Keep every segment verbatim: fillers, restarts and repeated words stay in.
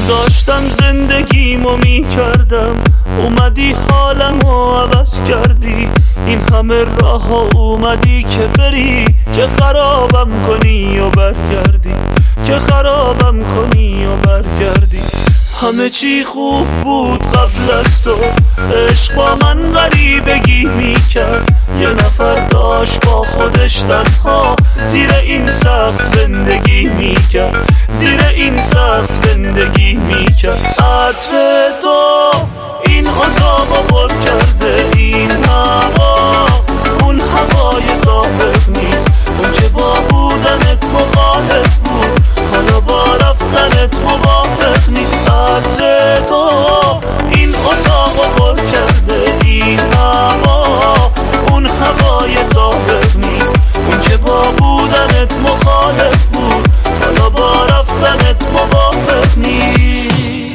داشتم زندگیمو میکردم، اومدی حالمو عوض کردی. این همه راه ها اومدی که بری، که خرابم کنی و برگردی، که خرابم کنی و برگردی. همه چی خوب بود قبل از تو، عشق با من غریبگی میکرد. یه نفر داشت با خودش تنها زیر این سقف زندگی میکرد، زیر این سقف زندگی میکرد. عطر تو این اتاقو پر کرده، این هوا اون هوای سابق نیست. اون که با بودنت مخالف بود، حالا با رفتنت موافق نیست. عطر تو این اتاقو پر کرده، این هوا اون هوای سابق نیست. اون که با بودنت مخالف بود، حالا با رفتنت موافق نیست.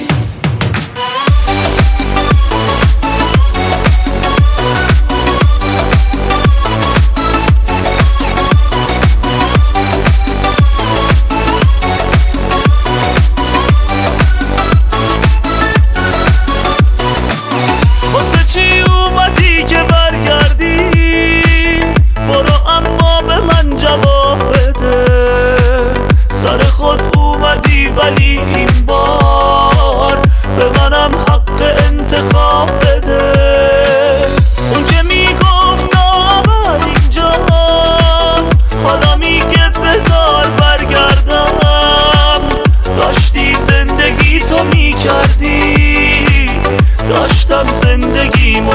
واسه چی اومدی که برگردی؟ برو اما به من جواب بده. سر خود اومدی ولی این بار به منم حق انتخاب بده. اون که میگفت نابد اینجاست، حالا میگه بذار برگردم. داشتی زندگی تو میکردی، داشتم زندگیمو.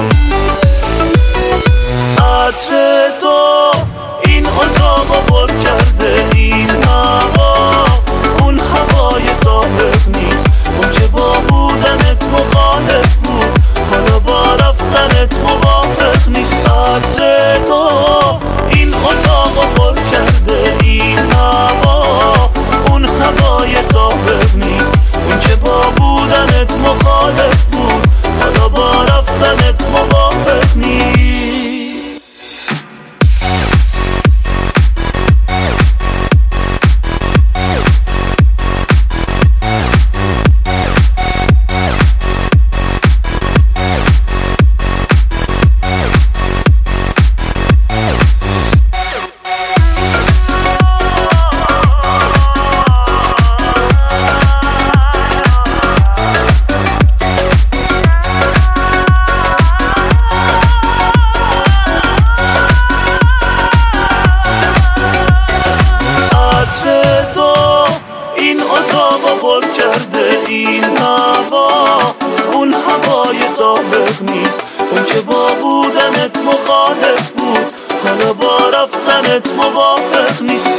عطر تو این اتاقو پر کرده، این هوا اون هوای سابق نیست. اون که با بودنت مخالف بود، حالا با رفتنت موافق نیست. عطر تو این اتاقو پر کرده، این هوا اون هوای سابق نیست. اون که با بودنت مخالف بود، حالا با رفتنت موافق نیست. اتاقو پر کرده، این هوا اون هوای سابق نیست. اون که با بودنت مخالف بود، حالا با رفتنت موافق نیست.